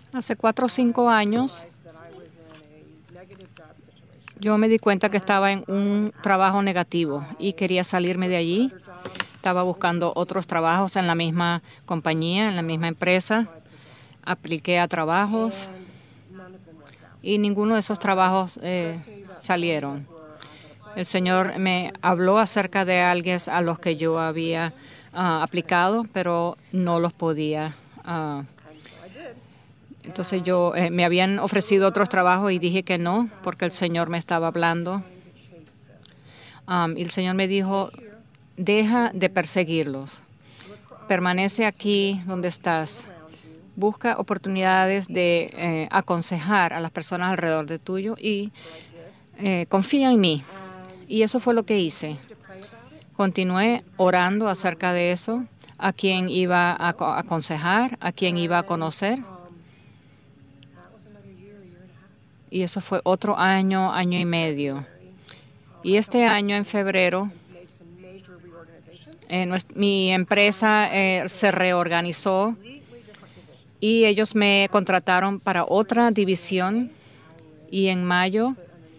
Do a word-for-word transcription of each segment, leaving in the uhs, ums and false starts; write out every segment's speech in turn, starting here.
Hace cuatro o cinco años, yo me di cuenta que estaba en un trabajo negativo y quería salirme de allí. Estaba buscando otros trabajos en la misma compañía, en la misma empresa. Apliqué a trabajos y ninguno de esos trabajos eh, salieron. El Señor me habló acerca de alguien a los que yo había uh, aplicado, pero no los podía. Uh, entonces yo eh, me habían ofrecido otros trabajos y dije que no, porque el Señor me estaba hablando. Um, y el Señor me dijo, deja de perseguirlos. Permanece aquí donde estás. Busca oportunidades de eh, aconsejar a las personas alrededor de tuyo y eh, confía en mí. Y eso fue lo que hice. Continué orando acerca de eso, a quién iba a aconsejar, a quién iba a conocer. Y eso fue otro año, año y medio. Y este año, en febrero, eh, nuestra, mi empresa eh, se reorganizó y ellos me contrataron para otra división. Y en mayo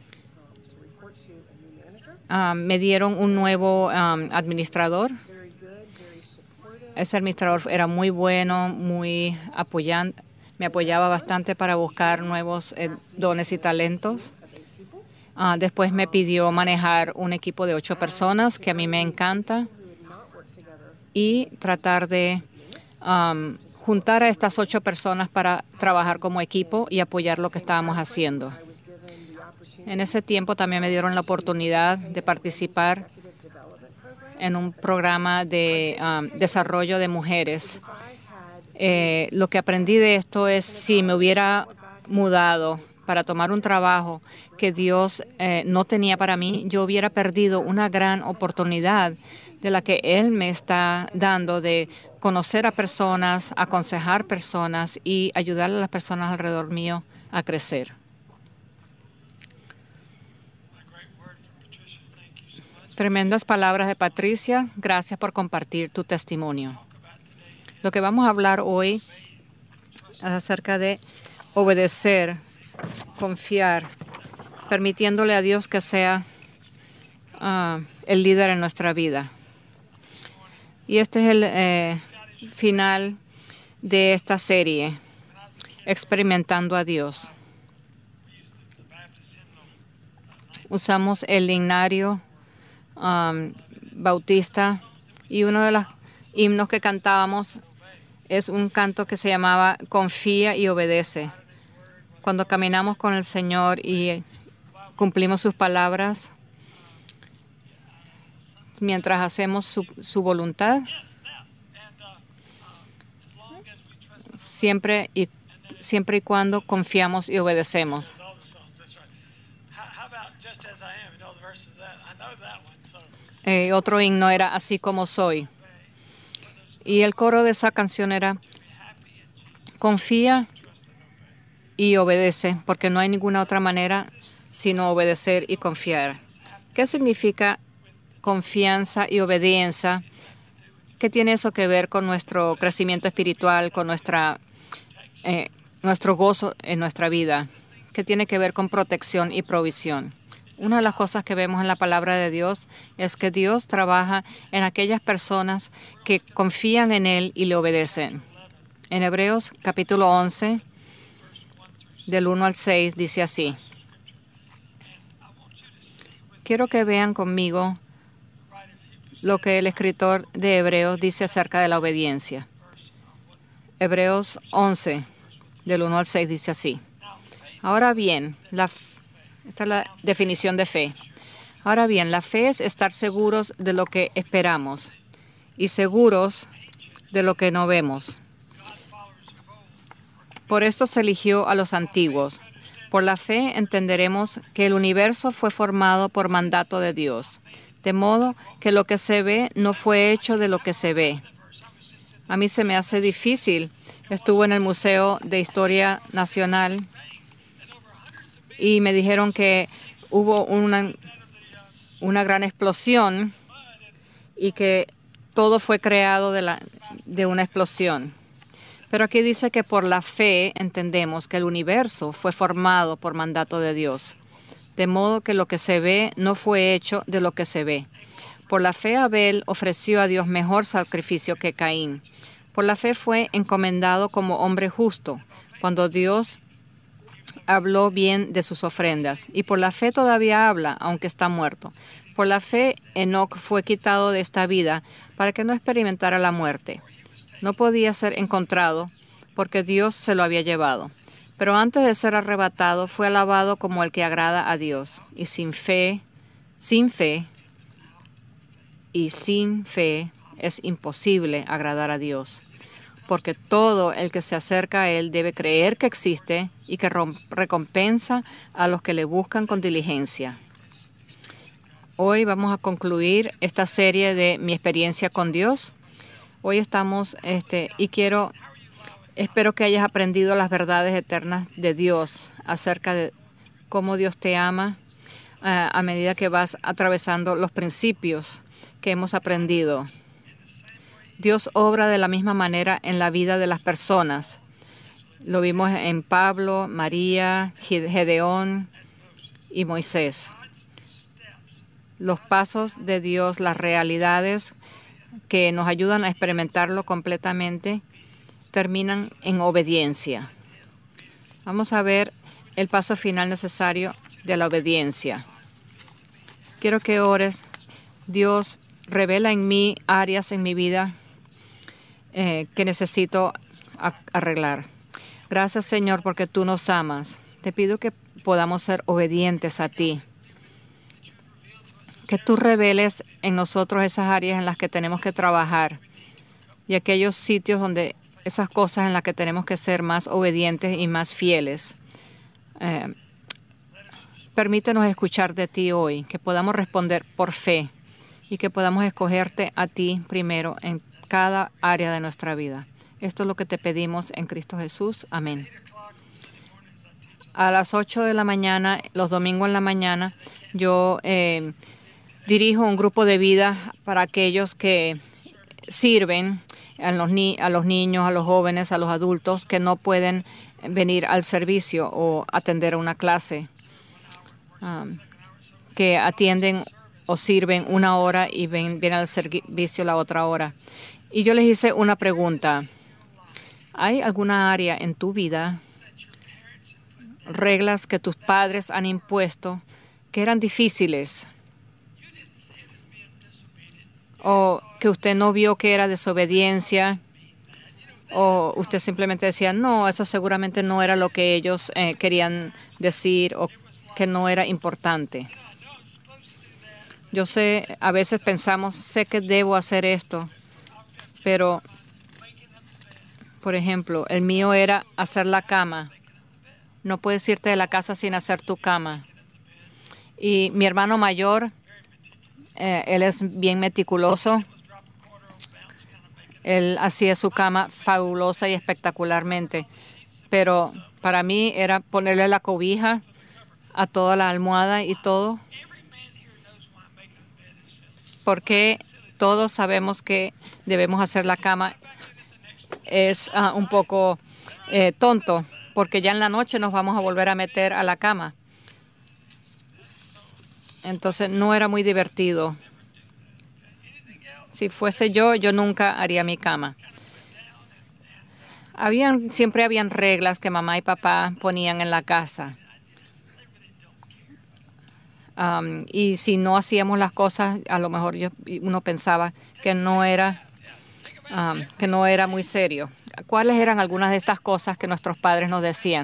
um, me dieron un nuevo um, administrador. Ese administrador era muy bueno, muy apoyante. Me apoyaba bastante para buscar nuevos eh, dones y talentos. Uh, después me pidió manejar un equipo de ocho personas, que a mí me encanta, y tratar de um, juntar a estas ocho personas para trabajar como equipo y apoyar lo que estábamos haciendo. En ese tiempo también me dieron la oportunidad de participar en un programa de um, desarrollo de mujeres. Eh, lo que aprendí de esto es, si me hubiera mudado para tomar un trabajo que Dios eh, no tenía para mí, yo hubiera perdido una gran oportunidad de la que Él me está dando de conocer a personas, aconsejar personas y ayudar a las personas alrededor mío a crecer. Tremendas palabras de Patricia. Gracias por compartir tu testimonio. Lo que vamos a hablar hoy es acerca de obedecer, confiar, permitiéndole a Dios que sea uh, el líder en nuestra vida. Y este es el eh, final de esta serie, Experimentando a Dios. Usamos el himnario um, bautista y uno de los himnos que cantábamos es un canto que se llamaba Confía y obedece. Cuando caminamos con el Señor y cumplimos sus palabras, mientras hacemos su, su voluntad, siempre y, siempre y cuando confiamos y obedecemos. Eh, otro himno era Así como soy. Y el coro de esa canción era Confía y obedece, porque no hay ninguna otra manera sino obedecer y confiar. ¿Qué significa confianza y obediencia? ¿Qué tiene eso que ver con nuestro crecimiento espiritual, con nuestra, eh, nuestro gozo en nuestra vida? ¿Qué tiene que ver con protección y provisión? Una de las cosas que vemos en la palabra de Dios es que Dios trabaja en aquellas personas que confían en Él y le obedecen. En Hebreos capítulo once, del uno al seis, dice así. Quiero que vean conmigo lo que el escritor de Hebreos dice acerca de la obediencia. Hebreos once, del uno al seis, dice así. Ahora bien, la Esta es la definición de fe. Ahora bien, la fe es estar seguros de lo que esperamos y seguros de lo que no vemos. Por esto se eligió a los antiguos. Por la fe entenderemos que el universo fue formado por mandato de Dios, de modo que lo que se ve no fue hecho de lo que se ve. A mí se me hace difícil. Estuve en el Museo de Historia Nacional y me dijeron que hubo una, una gran explosión y que todo fue creado de, la, de una explosión. Pero aquí dice que por la fe entendemos que el universo fue formado por mandato de Dios, de modo que lo que se ve no fue hecho de lo que se ve. Por la fe Abel ofreció a Dios mejor sacrificio que Caín. Por la fe fue encomendado como hombre justo, cuando Dios habló bien de sus ofrendas. Y por la fe todavía habla, aunque está muerto. Por la fe Enoc fue quitado de esta vida para que no experimentara la muerte. No podía ser encontrado porque Dios se lo había llevado. Pero antes de ser arrebatado fue alabado como el que agrada a Dios. Y sin fe, sin fe, y sin fe es imposible agradar a Dios. Porque todo el que se acerca a Él debe creer que existe y que recompensa a los que le buscan con diligencia. Hoy vamos a concluir esta serie de mi experiencia con Dios. Hoy estamos, este, y quiero, espero que hayas aprendido las verdades eternas de Dios acerca de cómo Dios te ama uh, a medida que vas atravesando los principios que hemos aprendido. Dios obra de la misma manera en la vida de las personas. Lo vimos en Pablo, María, Gedeón y Moisés. Los pasos de Dios, las realidades que nos ayudan a experimentarlo completamente, terminan en obediencia. Vamos a ver el paso final necesario de la obediencia. Quiero que ores. Dios, revela en mí áreas en mi vida eh, que necesito arreglar. Gracias, Señor, porque tú nos amas. Te pido que podamos ser obedientes a ti. Que tú reveles en nosotros esas áreas en las que tenemos que trabajar y aquellos sitios donde esas cosas en las que tenemos que ser más obedientes y más fieles. Eh, permítenos escuchar de ti hoy, que podamos responder por fe y que podamos escogerte a ti primero en cada área de nuestra vida. Esto es lo que te pedimos en Cristo Jesús. Amén. A las ocho de la mañana, los domingos en la mañana, yo eh, dirijo un grupo de vida para aquellos que sirven a los, ni a los niños, a los jóvenes, a los adultos que no pueden venir al servicio o atender a una clase, um, que atienden o sirven una hora y ven, vienen al servicio la otra hora. Y yo les hice una pregunta. ¿Hay alguna área en tu vida, reglas que tus padres han impuesto que eran difíciles o que usted no vio que era desobediencia, o usted simplemente decía, no, eso seguramente no era lo que ellos eh, querían decir o que no era importante? Yo sé, a veces pensamos, sé que debo hacer esto, pero, por ejemplo, el mío era hacer la cama. No puedes irte de la casa sin hacer tu cama. Y mi hermano mayor, eh, él es bien meticuloso. Él hacía su cama fabulosa y espectacularmente. Pero para mí era ponerle la cobija a toda la almohada y todo. Porque todos sabemos que debemos hacer la cama. Es uh, un poco eh, tonto, porque ya en la noche nos vamos a volver a meter a la cama. Entonces no era muy divertido. Si fuese yo, yo nunca haría mi cama. Habían, siempre habían reglas que mamá y papá ponían en la casa. Um, y si no hacíamos las cosas, a lo mejor yo, uno pensaba que no era, um, que no era muy serio. ¿Cuáles eran algunas de estas cosas que nuestros padres nos decían?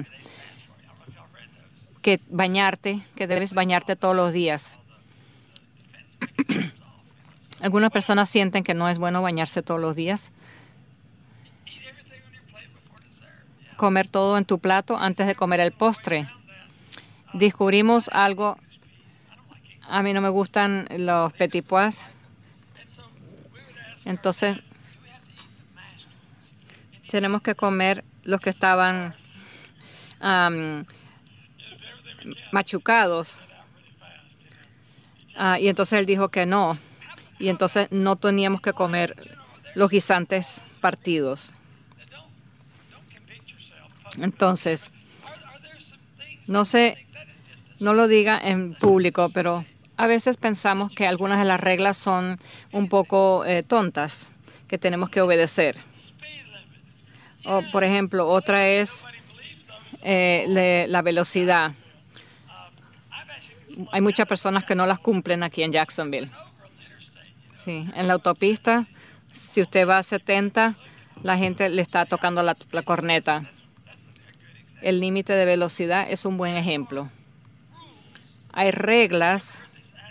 Que bañarte, que debes bañarte todos los días. Algunas personas sienten que no es bueno bañarse todos los días. Comer todo en tu plato antes de comer el postre. Descubrimos algo. A mí no me gustan los petit pois. Entonces, tenemos que comer los que estaban um, machucados. Uh, y entonces él dijo que no. Y entonces no teníamos que comer los guisantes partidos. Entonces, no sé, no lo diga en público, pero a veces pensamos que algunas de las reglas son un poco eh, tontas, que tenemos que obedecer. O, por ejemplo, otra es eh, le, la velocidad. Hay muchas personas que no las cumplen aquí en Jacksonville. Sí, en la autopista, si usted va a setenta, la gente le está tocando la, la corneta. El límite de velocidad es un buen ejemplo. Hay reglas.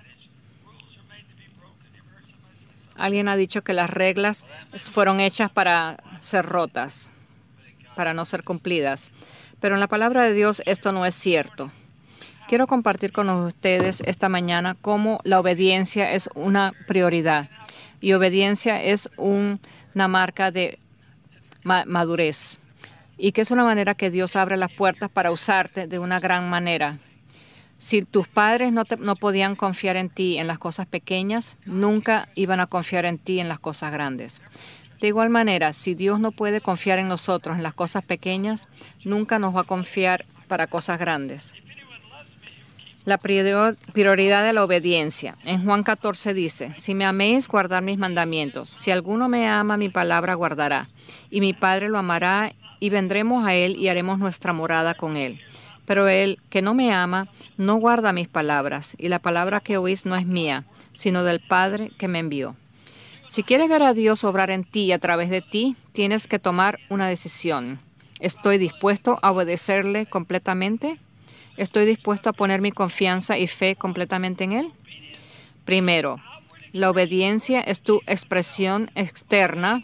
Alguien ha dicho que las reglas fueron hechas para ser rotas, para no ser cumplidas. Pero en la palabra de Dios esto no es cierto. Quiero compartir con ustedes esta mañana cómo la obediencia es una prioridad y obediencia es un, una marca de ma madurez y que es una manera que Dios abre las puertas para usarte de una gran manera. Si tus padres no, te, no podían confiar en ti en las cosas pequeñas, nunca iban a confiar en ti en las cosas grandes. De igual manera, si Dios no puede confiar en nosotros en las cosas pequeñas, nunca nos va a confiar para cosas grandes. La prioridad de la obediencia. En Juan catorce dice, si me améis, guardad mis mandamientos. Si alguno me ama, mi palabra guardará. Y mi Padre lo amará, y vendremos a él y haremos nuestra morada con él. Pero el que no me ama, no guarda mis palabras. Y la palabra que oís no es mía, sino del Padre que me envió. Si quieres ver a Dios obrar en ti y a través de ti, tienes que tomar una decisión. ¿Estoy dispuesto a obedecerle completamente? ¿Estoy dispuesto a poner mi confianza y fe completamente en Él? Primero, la obediencia es tu expresión externa.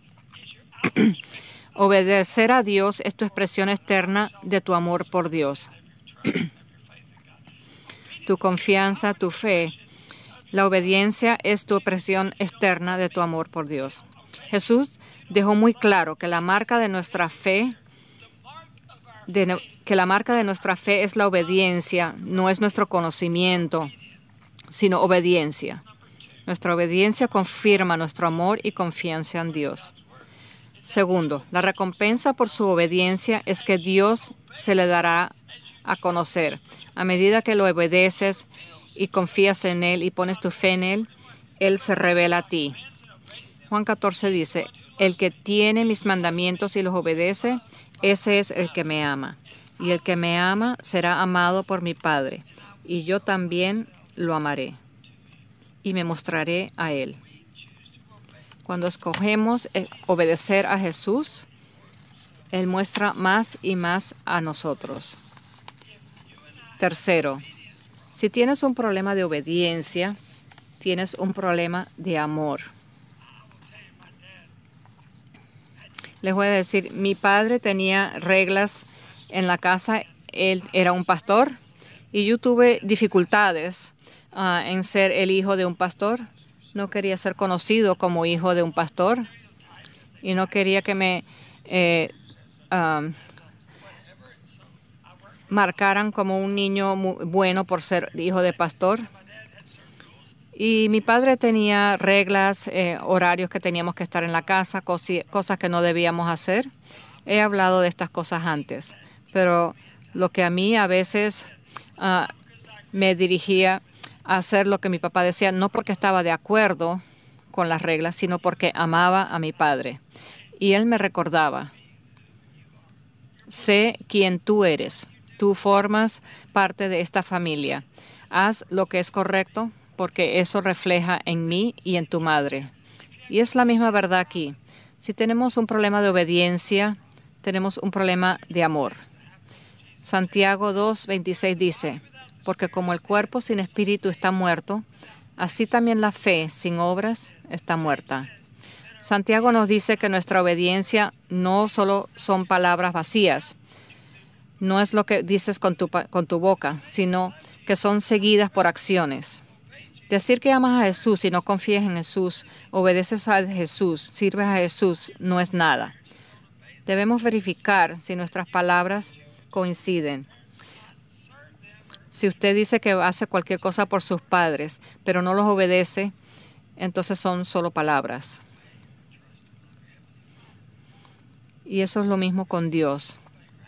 Obedecer a Dios es tu expresión externa de tu amor por Dios. Tu confianza, tu fe. La obediencia es tu expresión externa de tu amor por Dios. Jesús dejó muy claro que la marca de nuestra fe de que la marca de nuestra fe es la obediencia, no es nuestro conocimiento, sino obediencia. Nuestra obediencia confirma nuestro amor y confianza en Dios. Segundo, la recompensa por su obediencia es que Dios se le dará a conocer. A medida que lo obedeces y confías en Él y pones tu fe en Él, Él se revela a ti. Juan catorce dice, el que tiene mis mandamientos y los obedece, ese es el que me ama. Y el que me ama será amado por mi Padre. Y yo también lo amaré. Y me mostraré a Él. Cuando escogemos obedecer a Jesús, Él muestra más y más a nosotros. Tercero, si tienes un problema de obediencia, tienes un problema de amor. Les voy a decir, mi padre tenía reglas en la casa, él era un pastor y yo tuve dificultades uh, en ser el hijo de un pastor. No quería ser conocido como hijo de un pastor y no quería que me eh, um, marcaran como un niño muy bueno por ser hijo de pastor. Y mi padre tenía reglas, eh, horarios que teníamos que estar en la casa, cosi, cosas que no debíamos hacer. He hablado de estas cosas antes, pero lo que a mí a veces uh, me dirigía a hacer lo que mi papá decía, no porque estaba de acuerdo con las reglas, sino porque amaba a mi padre. Y él me recordaba, sé quién tú eres, tú formas parte de esta familia, haz lo que es correcto, porque eso refleja en mí y en tu madre. Y es la misma verdad aquí. Si tenemos un problema de obediencia, tenemos un problema de amor. Santiago dos veintiséis dice, porque como el cuerpo sin espíritu está muerto, así también la fe sin obras está muerta. Santiago nos dice que nuestra obediencia no solo son palabras vacías, no es lo que dices con tu, con tu boca, sino que son seguidas por acciones. Decir que amas a Jesús y no confías en Jesús, obedeces a Jesús, sirves a Jesús, no es nada. Debemos verificar si nuestras palabras coinciden. Si usted dice que hace cualquier cosa por sus padres, pero no los obedece, entonces son solo palabras. Y eso es lo mismo con Dios.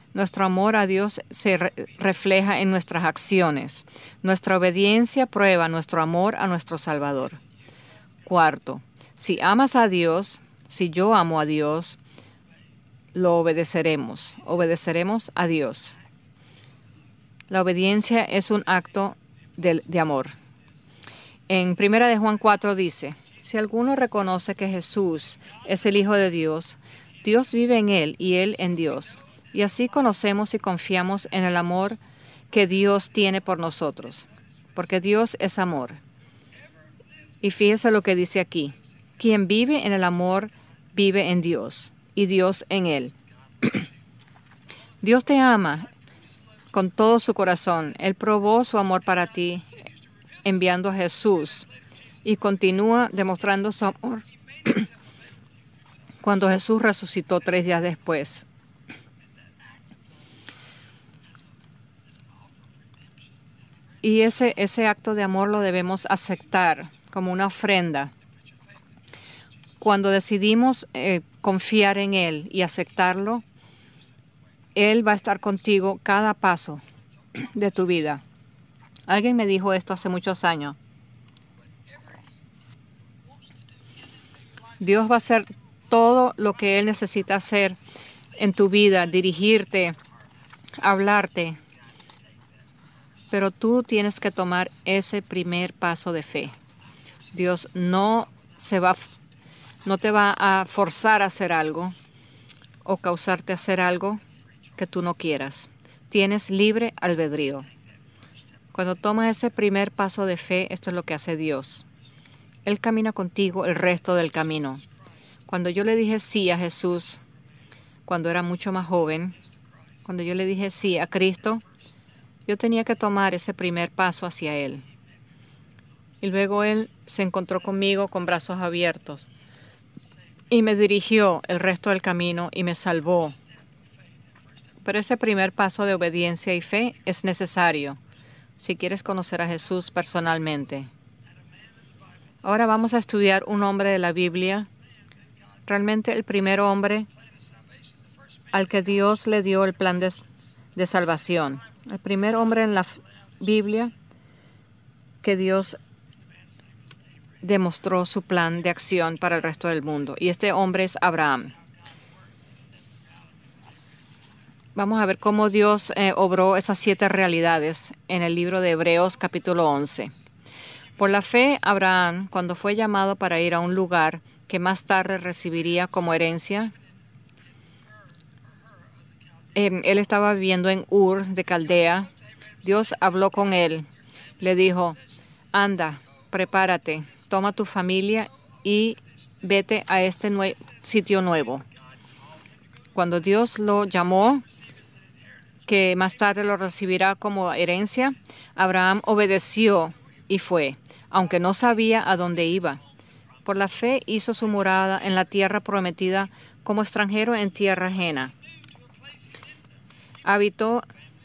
Nuestro amor a Dios se re refleja en nuestras acciones. Nuestra obediencia prueba nuestro amor a nuestro Salvador. Cuarto, si amas a Dios, si yo amo a Dios, lo obedeceremos. Obedeceremos a Dios. La obediencia es un acto de, de amor. En Primera de Juan cuatro dice, si alguno reconoce que Jesús es el Hijo de Dios, Dios vive en él y él en Dios. Y así conocemos y confiamos en el amor que Dios tiene por nosotros, porque Dios es amor. Y fíjese lo que dice aquí. Quien vive en el amor vive en Dios y Dios en él. Dios te ama con todo su corazón. Él probó su amor para ti enviando a Jesús y continúa demostrando su amor cuando Jesús resucitó tres días después. Y ese, ese acto de amor lo debemos aceptar como una ofrenda. Cuando decidimos eh, confiar en Él y aceptarlo, Él va a estar contigo cada paso de tu vida. Alguien me dijo esto hace muchos años. Dios va a hacer todo lo que Él necesita hacer en tu vida, dirigirte, hablarte. Pero tú tienes que tomar ese primer paso de fe. Dios no se va, no te va a forzar a hacer algo o causarte a hacer algo que tú no quieras. Tienes libre albedrío. Cuando tomas ese primer paso de fe, esto es lo que hace Dios. Él camina contigo el resto del camino. Cuando yo le dije sí a Jesús, cuando era mucho más joven, cuando yo le dije sí a Cristo, yo tenía que tomar ese primer paso hacia Él. Y luego Él se encontró conmigo con brazos abiertos y me dirigió el resto del camino y me salvó. Pero ese primer paso de obediencia y fe es necesario si quieres conocer a Jesús personalmente. Ahora vamos a estudiar un hombre de la Biblia, realmente el primer hombre al que Dios le dio el plan de, de salvación. El primer hombre en la Biblia que Dios demostró su plan de acción para el resto del mundo. Y este hombre es Abraham. Vamos a ver cómo Dios eh, obró esas siete realidades en el libro de Hebreos capítulo once. Por la fe, Abraham, cuando fue llamado para ir a un lugar que más tarde recibiría como herencia, eh, él estaba viviendo en Ur de Caldea. Dios habló con él, le dijo, anda, prepárate, toma tu familia y vete a este nue- sitio nuevo. Cuando Dios lo llamó, que más tarde lo recibirá como herencia, Abraham obedeció y fue, aunque no sabía a dónde iba. Por la fe hizo su morada en la tierra prometida como extranjero en tierra ajena. Habitó,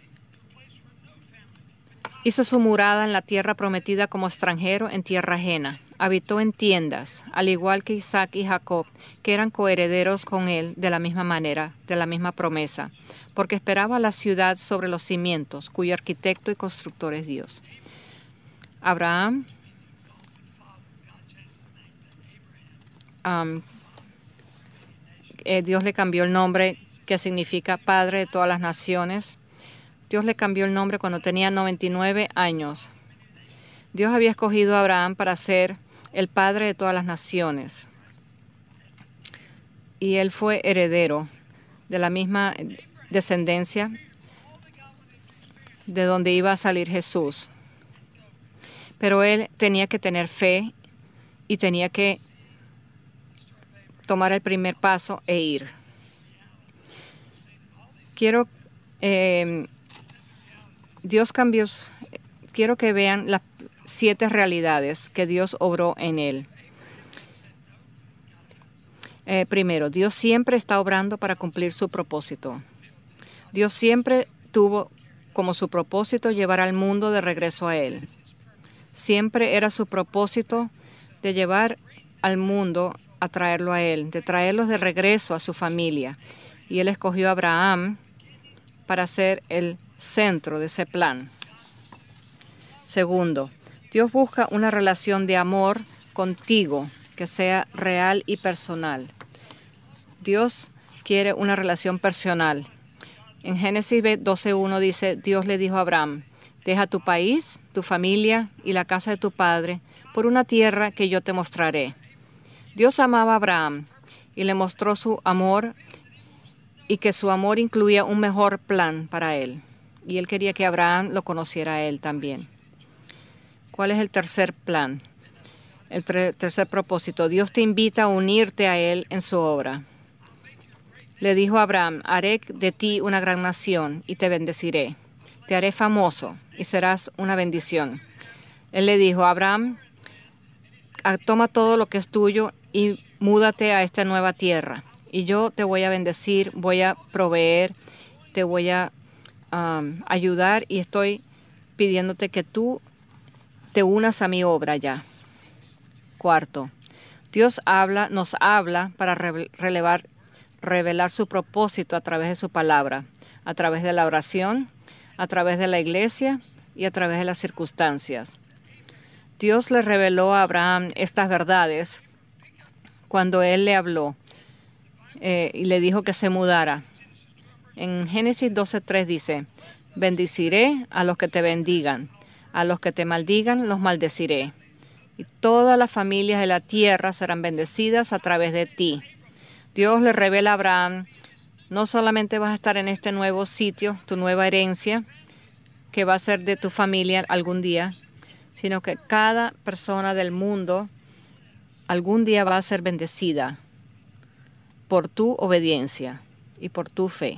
hizo su morada en la tierra prometida como extranjero en tierra ajena. Habitó en tiendas, al igual que Isaac y Jacob, que eran coherederos con él de la misma manera, de la misma promesa, porque esperaba la ciudad sobre los cimientos, cuyo arquitecto y constructor es Dios. Abraham um, eh, Dios le cambió el nombre, que significa Padre de todas las naciones. Dios le cambió el nombre cuando tenía noventa y nueve años. Dios había escogido a Abraham para ser el padre de todas las naciones. Y él fue heredero de la misma descendencia de donde iba a salir Jesús. Pero él tenía que tener fe y tenía que tomar el primer paso e ir. Quiero, eh, Dios cambió, quiero que vean las siete realidades que Dios obró en él. Eh, primero, Dios siempre está obrando para cumplir su propósito. Dios siempre tuvo como su propósito llevar al mundo de regreso a Él. Siempre era su propósito de llevar al mundo a traerlo a Él, de traerlos de regreso a su familia. Y Él escogió a Abraham para ser el centro de ese plan. Segundo, Dios busca una relación de amor contigo que sea real y personal. Dios quiere una relación personal. En Génesis doce uno dice, Dios le dijo a Abraham, deja tu país, tu familia y la casa de tu padre por una tierra que yo te mostraré. Dios amaba a Abraham y le mostró su amor y que su amor incluía un mejor plan para él. Y él quería que Abraham lo conociera a él también. ¿Cuál es el tercer plan? El tercer propósito. Dios te invita a unirte a él en su obra. Le dijo a Abraham, haré de ti una gran nación y te bendeciré. Te haré famoso y serás una bendición. Él le dijo a Abraham, toma todo lo que es tuyo y múdate a esta nueva tierra. Y yo te voy a bendecir, voy a proveer, te voy a um, ayudar y estoy pidiéndote que tú te unas a mi obra ya. Cuarto, Dios habla, nos habla para relevar, revelar su propósito a través de su palabra, a través de la oración, a través de la iglesia y a través de las circunstancias. Dios le reveló a Abraham estas verdades cuando él le habló eh, y le dijo que se mudara. En Génesis doce tres dice, bendeciré a los que te bendigan, a los que te maldigan los maldeciré. Y todas las familias de la tierra serán bendecidas a través de ti. Dios le revela a Abraham, no solamente vas a estar en este nuevo sitio, tu nueva herencia, que va a ser de tu familia algún día, sino que cada persona del mundo algún día va a ser bendecida por tu obediencia y por tu fe.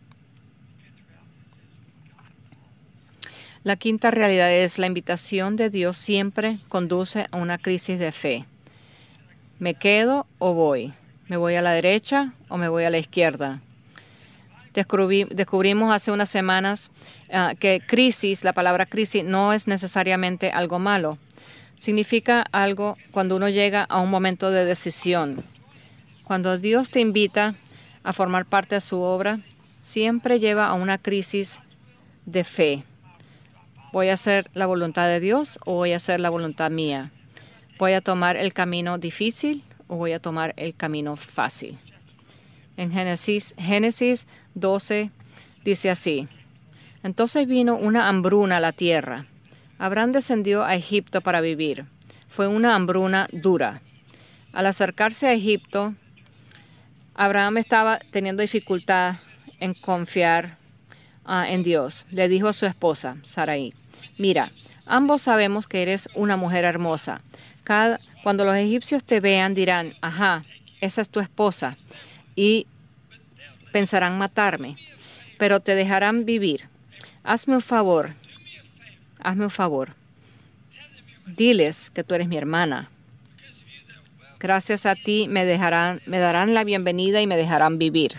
La quinta realidad es la invitación de Dios siempre conduce a una crisis de fe. ¿Me quedo o voy? ¿Me voy a la derecha o me voy a la izquierda? Descubrí, descubrimos hace unas semanas uh, que crisis, la palabra crisis, no es necesariamente algo malo. Significa algo cuando uno llega a un momento de decisión. Cuando Dios te invita a formar parte de su obra, siempre lleva a una crisis de fe. ¿Voy a hacer la voluntad de Dios o voy a hacer la voluntad mía? ¿Voy a tomar el camino difícil o voy a tomar el camino fácil? En Génesis, Génesis doce dice así, entonces vino una hambruna a la tierra. Abraham descendió a Egipto para vivir. Fue una hambruna dura. Al acercarse a Egipto, Abraham estaba teniendo dificultad en confiar uh, en Dios. Le dijo a su esposa, Sarai, mira, ambos sabemos que eres una mujer hermosa. Cada, cuando los egipcios te vean dirán, ajá, esa es tu esposa, y pensarán matarme, pero te dejarán vivir. Hazme un favor, hazme un favor. Diles que tú eres mi hermana. Gracias a ti me dejarán, me darán la bienvenida y me dejarán vivir.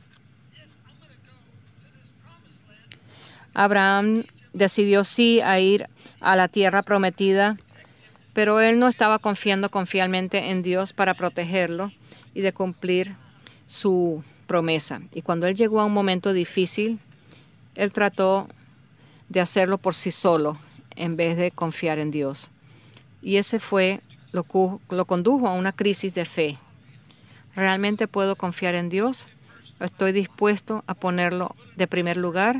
Abraham decidió sí a ir a la tierra prometida, pero él no estaba confiando confiadamente en Dios para protegerlo y de cumplir su promesa. Y cuando él llegó a un momento difícil, él trató de hacerlo por sí solo en vez de confiar en Dios. Y ese fue lo que lo condujo a una crisis de fe. ¿Realmente puedo confiar en Dios? ¿Estoy dispuesto a ponerlo de primer lugar?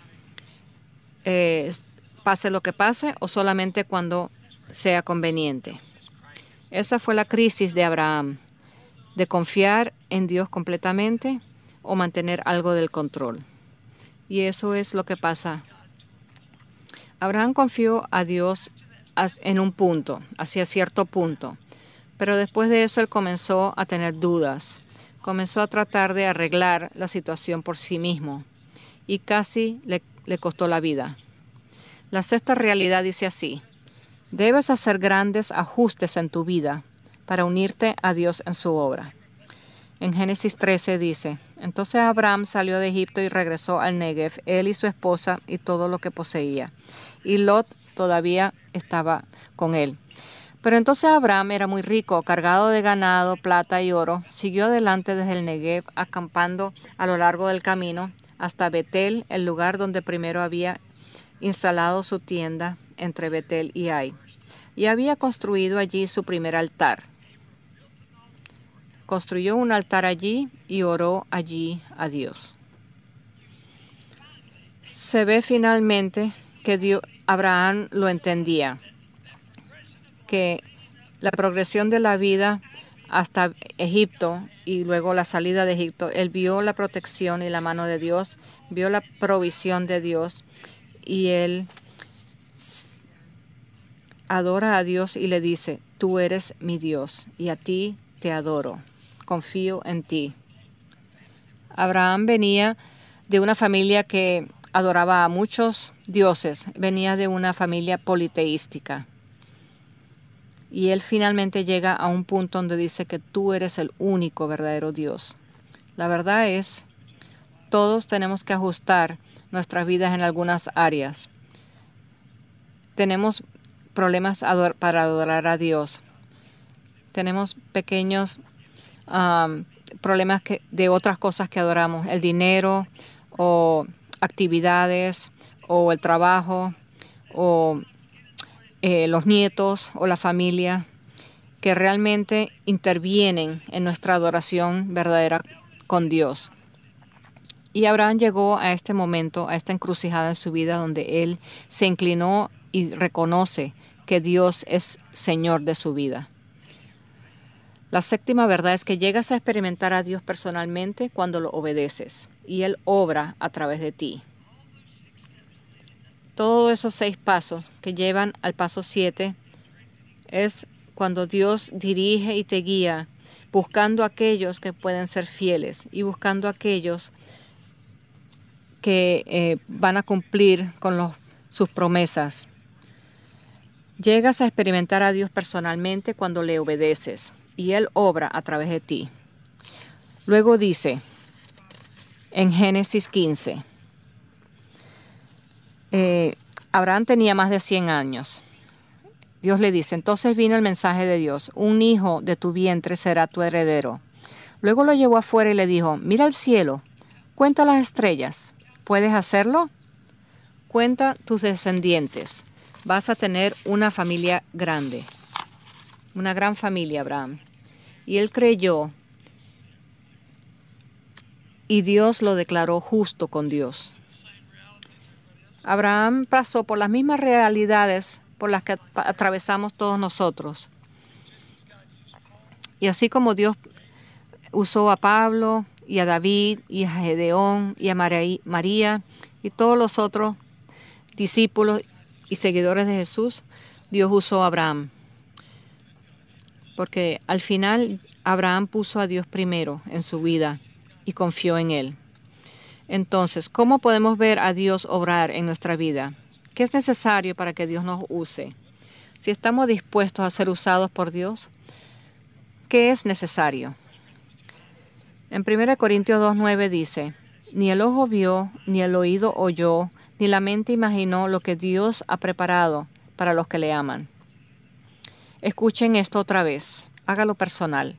Eh, pase lo que pase o solamente cuando sea conveniente. Esa fue la crisis de Abraham, de confiar en Dios completamente o mantener algo del control. Y eso es lo que pasa. Abraham confió a Dios en un punto, hacia cierto punto, pero después de eso él comenzó a tener dudas, comenzó a tratar de arreglar la situación por sí mismo y casi le, le costó la vida. La sexta realidad dice así, debes hacer grandes ajustes en tu vida para unirte a Dios en su obra. En Génesis trece dice, entonces Abraham salió de Egipto y regresó al Negev, él y su esposa y todo lo que poseía. Y Lot todavía estaba con él. Pero entonces Abraham era muy rico, cargado de ganado, plata y oro. Siguió adelante desde el Negev, acampando a lo largo del camino hasta Betel, el lugar donde primero había instalado su tienda entre Betel y Ai, y había construido allí su primer altar. Construyó un altar allí y oró allí a Dios. Se ve finalmente que Dios, Abraham lo entendía, que la progresión de la vida hasta Egipto y luego la salida de Egipto, él vio la protección y la mano de Dios, vio la provisión de Dios y él adora a Dios y le dice, tú eres mi Dios y a ti te adoro, confío en ti. Abraham venía de una familia que adoraba a muchos dioses, venía de una familia politeística. Y él finalmente llega a un punto donde dice que tú eres el único verdadero Dios. La verdad es, todos tenemos que ajustar nuestras vidas en algunas áreas. Tenemos problemas ador- para adorar a Dios. Tenemos pequeños um, problemas que, de otras cosas que adoramos. El dinero o actividades o el trabajo o eh, los nietos o la familia que realmente intervienen en nuestra adoración verdadera con Dios. Y Abraham llegó a este momento, a esta encrucijada en su vida donde él se inclinó y reconoce que Dios es Señor de su vida. La séptima verdad es que llegas a experimentar a Dios personalmente cuando lo obedeces y Él obra a través de ti. Todos esos seis pasos que llevan al paso siete es cuando Dios dirige y te guía, buscando a aquellos que pueden ser fieles y buscando a aquellos que eh, van a cumplir con los, sus promesas. Llegas a experimentar a Dios personalmente cuando le obedeces y Él obra a través de ti. Luego dice en Génesis quince, eh, Abraham tenía más de cien años. Dios le dice, entonces vino el mensaje de Dios, un hijo de tu vientre será tu heredero. Luego lo llevó afuera y le dijo, mira el cielo, cuenta las estrellas, ¿puedes hacerlo? Cuenta tus descendientes, vas a tener una familia grande, una gran familia, Abraham. Y él creyó y Dios lo declaró justo con Dios. Abraham pasó por las mismas realidades por las que atravesamos todos nosotros. Y así como Dios usó a Pablo y a David y a Gedeón y a María y todos los otros discípulos y seguidores de Jesús, Dios usó a Abraham. Porque al final Abraham puso a Dios primero en su vida y confió en Él. Entonces, ¿cómo podemos ver a Dios obrar en nuestra vida? ¿Qué es necesario para que Dios nos use? Si estamos dispuestos a ser usados por Dios, ¿qué es necesario? En primera Corintios dos nueve dice, ni el ojo vio, ni el oído oyó, ni la mente imaginó lo que Dios ha preparado para los que le aman. Escuchen esto otra vez, hágalo personal.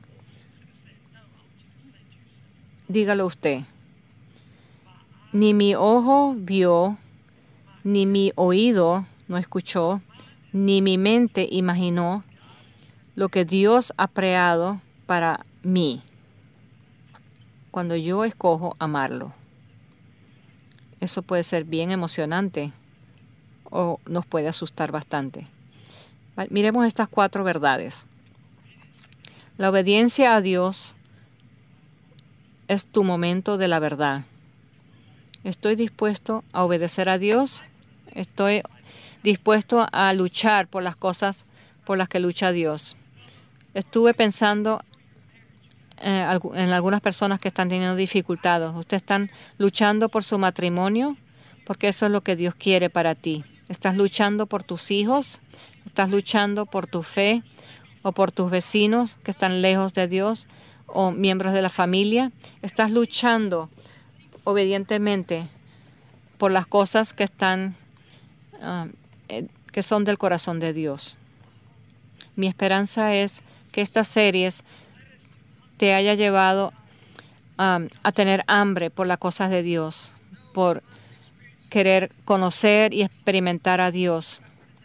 Dígalo usted. Ni mi ojo vio, ni mi oído no escuchó, ni mi mente imaginó lo que Dios ha creado para mí cuando yo escojo amarlo. Eso puede ser bien emocionante o nos puede asustar bastante. Miremos estas cuatro verdades. La obediencia a Dios es tu momento de la verdad. ¿Estoy dispuesto a obedecer a Dios? ¿Estoy dispuesto a luchar por las cosas por las que lucha Dios? Estuve pensando eh, en algunas personas que están teniendo dificultades. ¿Ustedes están luchando por su matrimonio? Porque eso es lo que Dios quiere para ti. ¿Estás luchando por tus hijos? ¿Estás luchando por tu fe? ¿O por tus vecinos que están lejos de Dios? ¿O miembros de la familia? ¿Estás luchando obedientemente por las cosas que están uh, eh, que son del corazón de Dios? Mi esperanza es que estas series te haya llevado um, a tener hambre por las cosas de Dios, por querer conocer y experimentar a Dios.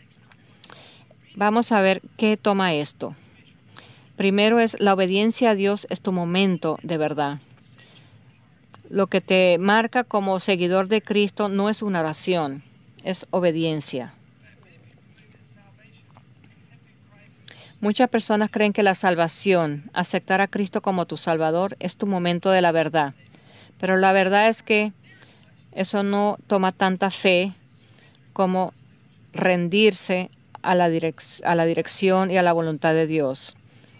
Vamos a ver qué toma esto. Primero es la obediencia a Dios es tu momento de verdad. Lo que te marca como seguidor de Cristo no es una oración, es obediencia. Muchas personas creen que la salvación, aceptar a Cristo como tu Salvador, es tu momento de la verdad. Pero la verdad es que eso no toma tanta fe como rendirse a la, direc- a la dirección y a la voluntad de Dios.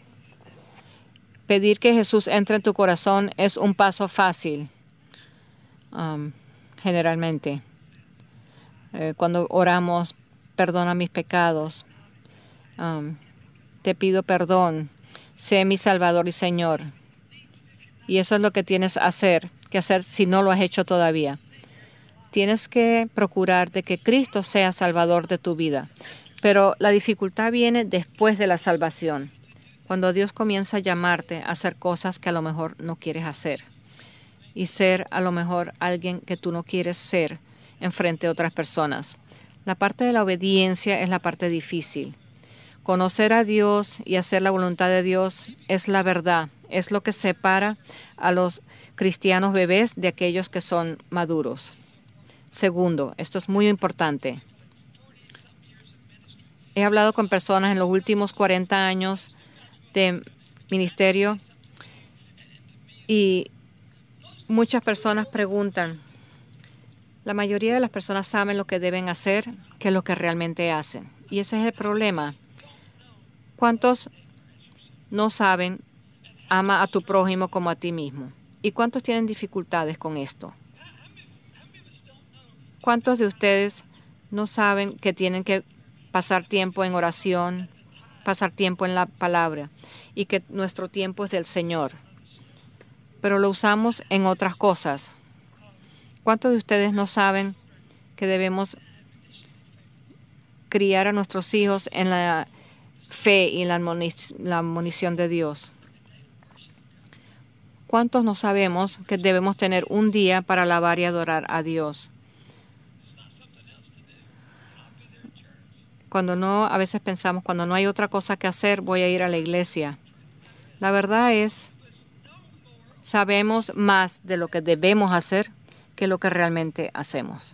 Pedir que Jesús entre en tu corazón es un paso fácil, um, generalmente. Eh, cuando oramos, perdona mis pecados, um, te pido perdón, sé mi Salvador y Señor. Y eso es lo que tienes que hacer, que hacer si no lo has hecho todavía. Tienes que procurar de que Cristo sea Salvador de tu vida. Pero la dificultad viene después de la salvación, cuando Dios comienza a llamarte a hacer cosas que a lo mejor no quieres hacer y ser a lo mejor alguien que tú no quieres ser en frente a otras personas. La parte de la obediencia es la parte difícil. Conocer a Dios y hacer la voluntad de Dios es la verdad, es lo que separa a los cristianos bebés de aquellos que son maduros. Segundo, esto es muy importante. He hablado con personas en los últimos cuarenta años de ministerio y muchas personas preguntan, la mayoría de las personas saben lo que deben hacer que lo que realmente hacen. Y ese es el problema. ¿Cuántos no saben, ama a tu prójimo como a ti mismo? ¿Y cuántos tienen dificultades con esto? ¿Cuántos de ustedes no saben que tienen que pasar tiempo en oración, pasar tiempo en la palabra y que nuestro tiempo es del Señor? Pero lo usamos en otras cosas. ¿Cuántos de ustedes no saben que debemos criar a nuestros hijos en la fe y en la admonic- la admonición de Dios? ¿Cuántos no sabemos que debemos tener un día para alabar y adorar a Dios? Cuando no, a veces pensamos, cuando no hay otra cosa que hacer, voy a ir a la iglesia. La verdad es, sabemos más de lo que debemos hacer que lo que realmente hacemos.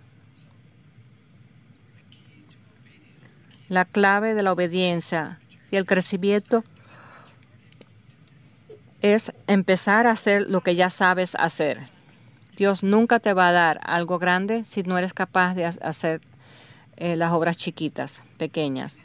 La clave de la obediencia y el crecimiento es empezar a hacer lo que ya sabes hacer. Dios nunca te va a dar algo grande si no eres capaz de hacer eh, las obras chiquitas, pequeñas.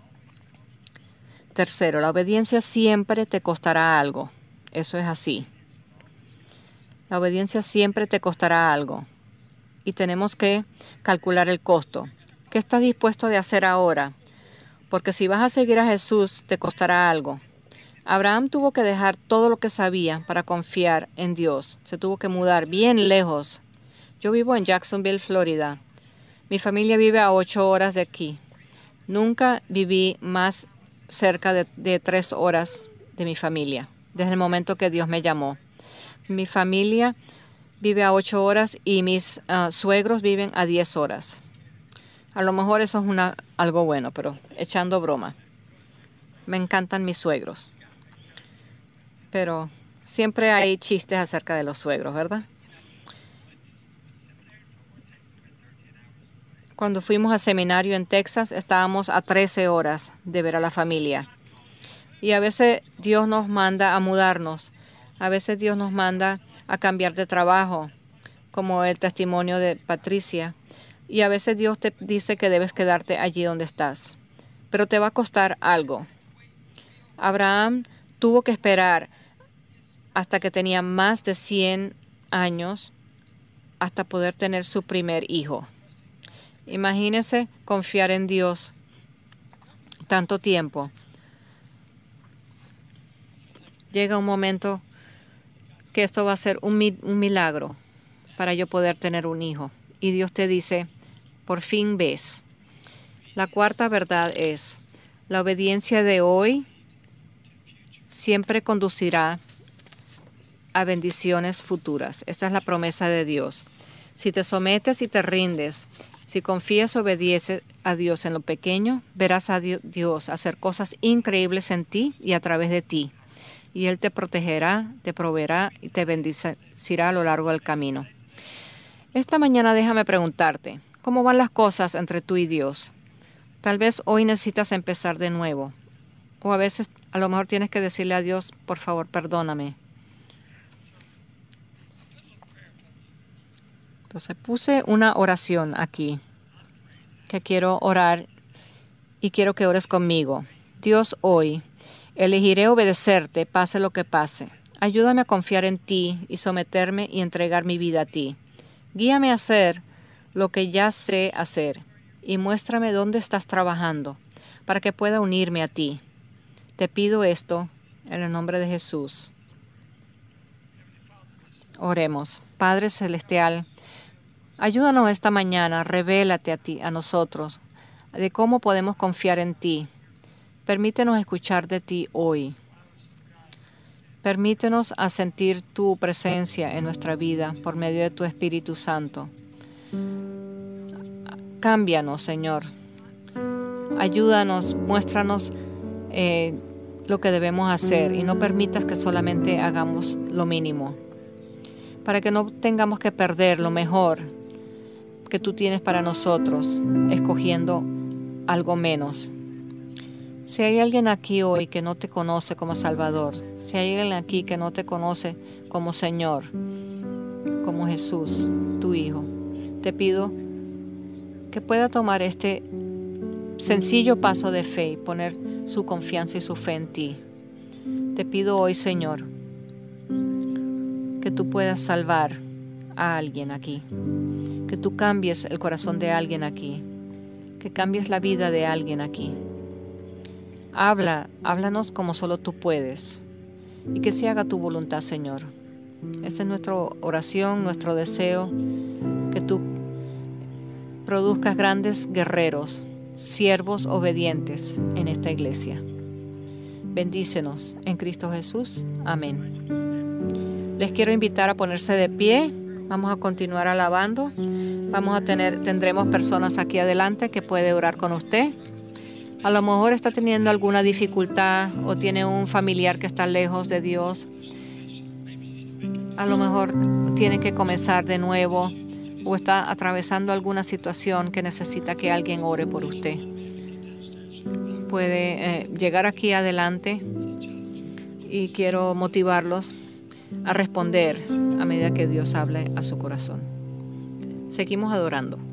Tercero, la obediencia siempre te costará algo. Eso es así. La obediencia siempre te costará algo. Y tenemos que calcular el costo. ¿Qué estás dispuesto de hacer ahora? Porque si vas a seguir a Jesús, te costará algo. Abraham tuvo que dejar todo lo que sabía para confiar en Dios. Se tuvo que mudar bien lejos. Yo vivo en Jacksonville, Florida. Mi familia vive a ocho horas de aquí. Nunca viví más cerca de, de tres horas de mi familia, desde el momento que Dios me llamó. Mi familia vive a ocho horas y mis uh, suegros viven a diez horas. A lo mejor eso es una, algo bueno, pero echando broma. Me encantan mis suegros. Pero siempre hay chistes acerca de los suegros, ¿verdad? Cuando fuimos al seminario en Texas, estábamos a trece horas de ver a la familia. Y a veces Dios nos manda a mudarnos. A veces Dios nos manda a cambiar de trabajo, como el testimonio de Patricia. Y a veces Dios te dice que debes quedarte allí donde estás. Pero te va a costar algo. Abraham tuvo que esperar hasta que tenía más de cien años hasta poder tener su primer hijo. Imagínese confiar en Dios tanto tiempo. Llega un momento que esto va a ser un, un milagro para yo poder tener un hijo. Y Dios te dice, por fin ves. La cuarta verdad es, la obediencia de hoy siempre conducirá a bendiciones futuras. Esta es la promesa de Dios. Si te sometes y te rindes, si confías y obedeces a Dios en lo pequeño, verás a Dios hacer cosas increíbles en ti y a través de ti. Y Él te protegerá, te proveerá y te bendecirá a lo largo del camino. Esta mañana déjame preguntarte, ¿cómo van las cosas entre tú y Dios? Tal vez hoy necesitas empezar de nuevo. O a veces a lo mejor tienes que decirle a Dios, por favor, perdóname. Entonces puse una oración aquí, que quiero orar y quiero que ores conmigo. Dios, hoy elegiré obedecerte, pase lo que pase. Ayúdame a confiar en ti y someterme y entregar mi vida a ti. Guíame a hacer lo que ya sé hacer y muéstrame dónde estás trabajando para que pueda unirme a ti. Te pido esto en el nombre de Jesús. Oremos. Padre Celestial, ayúdanos esta mañana, revélate a ti, a nosotros, de cómo podemos confiar en ti. Permítenos escuchar de ti hoy. Permítenos a sentir tu presencia en nuestra vida por medio de tu Espíritu Santo. Cámbianos, Señor. Ayúdanos, muéstranos eh, lo que debemos hacer y no permitas que solamente hagamos lo mínimo, para que no tengamos que perder lo mejor que tú tienes para nosotros, escogiendo algo menos. Si hay alguien aquí hoy que no te conoce como Salvador, si hay alguien aquí que no te conoce como Señor, como Jesús, tu Hijo, te pido que pueda tomar este sencillo paso de fe y poner su confianza y su fe en ti. Te pido hoy, Señor, que tú puedas salvar a alguien aquí, que tú cambies el corazón de alguien aquí, que cambies la vida de alguien aquí. Habla, háblanos como solo tú puedes y que se haga tu voluntad, Señor. Esa es nuestra oración, nuestro deseo, que tú produzcas grandes guerreros, siervos obedientes en esta iglesia. Bendícenos en Cristo Jesús. Amén. Les quiero invitar a ponerse de pie. Vamos a continuar alabando. Vamos a tener, tendremos personas aquí adelante que puede orar con usted. A lo mejor está teniendo alguna dificultad o tiene un familiar que está lejos de Dios. A lo mejor tiene que comenzar de nuevo o está atravesando alguna situación que necesita que alguien ore por usted. Puede eh, llegar aquí adelante y quiero motivarlos a responder a medida que Dios hable a su corazón. Seguimos adorando.